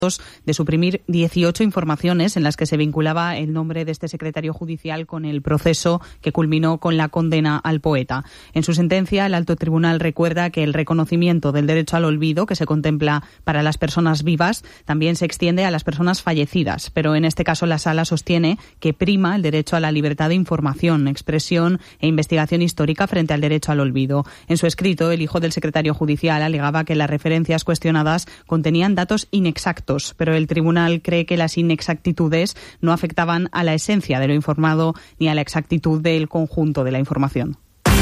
de suprimir 18 informaciones en las que se vinculaba el nombre de este secretario judicial con el proceso que culminó con la condena al poeta. En su sentencia, el Alto Tribunal recuerda que el reconocimiento del derecho al olvido que se contempla para las personas vivas también se extiende a las personas fallecidas, pero en este caso la Sala sostiene que prima el derecho a la libertad de información, expresión e investigación histórica frente al derecho al olvido. En su escrito, el hijo del secretario judicial alegaba que las referencias cuestionadas contenían datos inexactos, pero el tribunal cree que las inexactitudes no afectaban a la esencia de lo informado ni a la exactitud del conjunto de la información.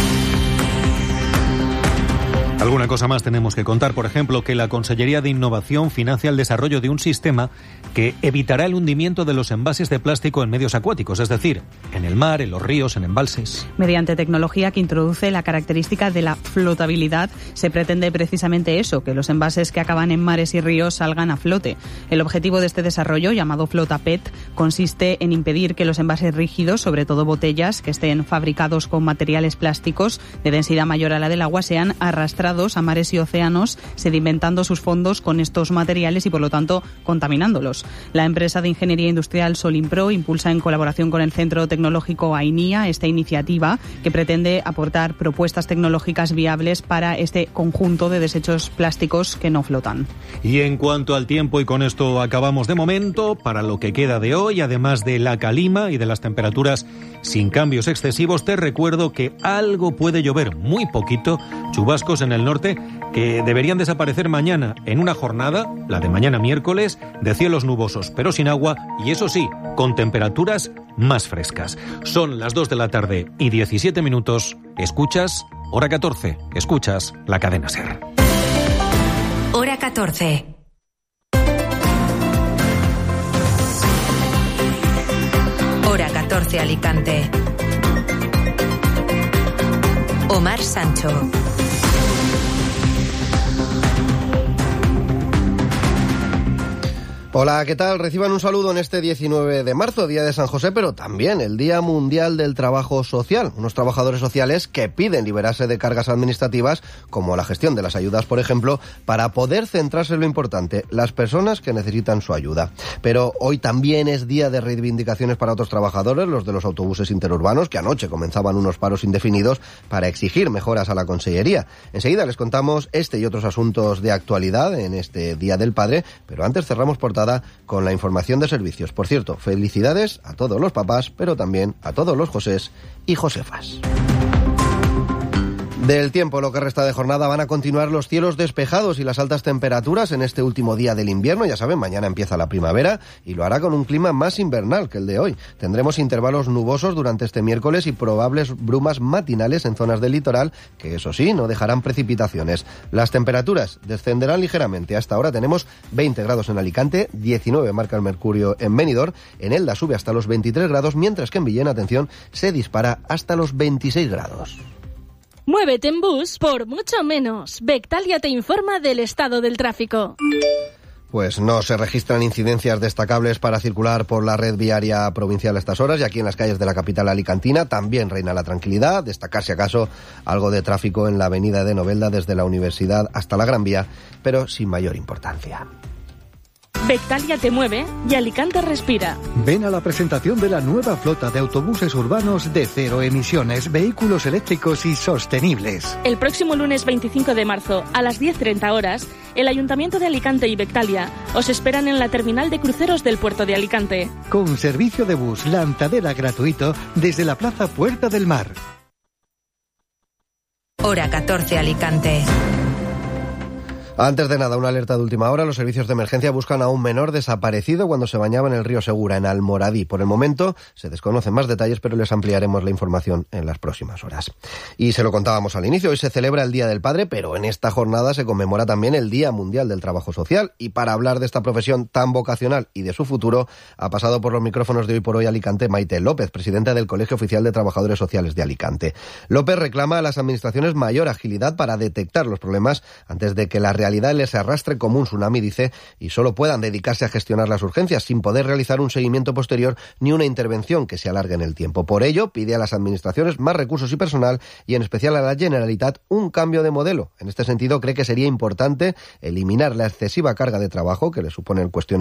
Alguna cosa más tenemos que contar, por ejemplo, que la Consellería de Innovación financia el desarrollo de un sistema que evitará el hundimiento de los envases de plástico en medios acuáticos, es decir, en el mar, en los ríos, en embalses. Mediante tecnología que introduce la característica de la flotabilidad, se pretende precisamente eso, que los envases que acaban en mares y ríos salgan a flote. El objetivo de este desarrollo, llamado Flota PET, consiste en impedir que los envases rígidos, sobre todo botellas, que estén fabricados con materiales plásticos de densidad mayor a la del agua, sean arrastrados a mares y océanos, sedimentando sus fondos con estos materiales y, por lo tanto, contaminándolos. La empresa de ingeniería industrial Solimpro impulsa en colaboración con el Centro Tecnológico AINIA esta iniciativa que pretende aportar propuestas tecnológicas viables para este conjunto de desechos plásticos que no flotan. Y en cuanto al tiempo, y con esto acabamos de momento, para lo que queda de hoy, además de la calima y de las temperaturas sin cambios excesivos, te recuerdo que algo puede llover, muy poquito, chubascos en el norte que deberían desaparecer mañana en una jornada, la de mañana miércoles, de cielos nubosos pero sin agua y eso sí, con temperaturas más frescas. Son las 2 de la tarde y 17 minutos. Escuchas Hora 14. Escuchas la cadena SER. Hora 14. Hora 14 Alicante. Omar Sancho. Hola, ¿qué tal? Reciban un saludo en este 19 de marzo, Día de San José, pero también el Día Mundial del Trabajo Social. Unos trabajadores sociales que piden liberarse de cargas administrativas, como la gestión de las ayudas, por ejemplo, para poder centrarse en lo importante, las personas que necesitan su ayuda. Pero hoy también es día de reivindicaciones para otros trabajadores, los de los autobuses interurbanos, que anoche comenzaban unos paros indefinidos para exigir mejoras a la Consellería. Enseguida les contamos este y otros asuntos de actualidad en este Día del Padre, pero antes cerramos portada con la información de servicios. Por cierto, felicidades a todos los papás, pero también a todos los Josés y Josefas. Del tiempo, lo que resta de jornada, van a continuar los cielos despejados y las altas temperaturas en este último día del invierno. Ya saben, mañana empieza la primavera y lo hará con un clima más invernal que el de hoy. Tendremos intervalos nubosos durante este miércoles y probables brumas matinales en zonas del litoral, que eso sí, no dejarán precipitaciones. Las temperaturas descenderán ligeramente. Hasta ahora tenemos 20 grados en Alicante, 19 marca el mercurio en Benidorm, en Elda sube hasta los 23 grados, mientras que en Villena, atención, se dispara hasta los 26 grados. Muévete en bus por mucho menos. Bectalia te informa del estado del tráfico. Pues no se registran incidencias destacables para circular por la red viaria provincial a estas horas, y aquí en las calles de la capital alicantina también reina la tranquilidad. Destacar, si acaso, algo de tráfico en la avenida de Novelda desde la Universidad hasta la Gran Vía, pero sin mayor importancia. Bectalia te mueve y Alicante respira. Ven a la presentación de la nueva flota de autobuses urbanos de cero emisiones, vehículos eléctricos y sostenibles. El próximo lunes 25 de marzo, a las 10:30 horas, el Ayuntamiento de Alicante y Bectalia os esperan en la terminal de cruceros del puerto de Alicante. Con servicio de bus lanzadera gratuito desde la Plaza Puerta del Mar. Hora 14 Alicante. Antes de nada, una alerta de última hora. Los servicios de emergencia buscan a un menor desaparecido cuando se bañaba en el río Segura, en Almoradí. Por el momento se desconocen más detalles, pero les ampliaremos la información en las próximas horas. Y se lo contábamos al inicio, hoy se celebra el Día del Padre, pero en esta jornada se conmemora también el Día Mundial del Trabajo Social. Y para hablar de esta profesión tan vocacional y de su futuro, ha pasado por los micrófonos de Hoy por Hoy Alicante Maite López, presidenta del Colegio Oficial de Trabajadores Sociales de Alicante. López reclama a las administraciones mayor agilidad para detectar los problemas antes de que la realidad realidad les arrastre como un tsunami, dice, y solo puedan dedicarse a gestionar las urgencias sin poder realizar un seguimiento posterior ni una intervención que se alargue en el tiempo. Por ello, pide a las administraciones más recursos y personal y en especial a la Generalitat un cambio de modelo. En este sentido, cree que sería importante eliminar la excesiva carga de trabajo que le supone el cuestionamiento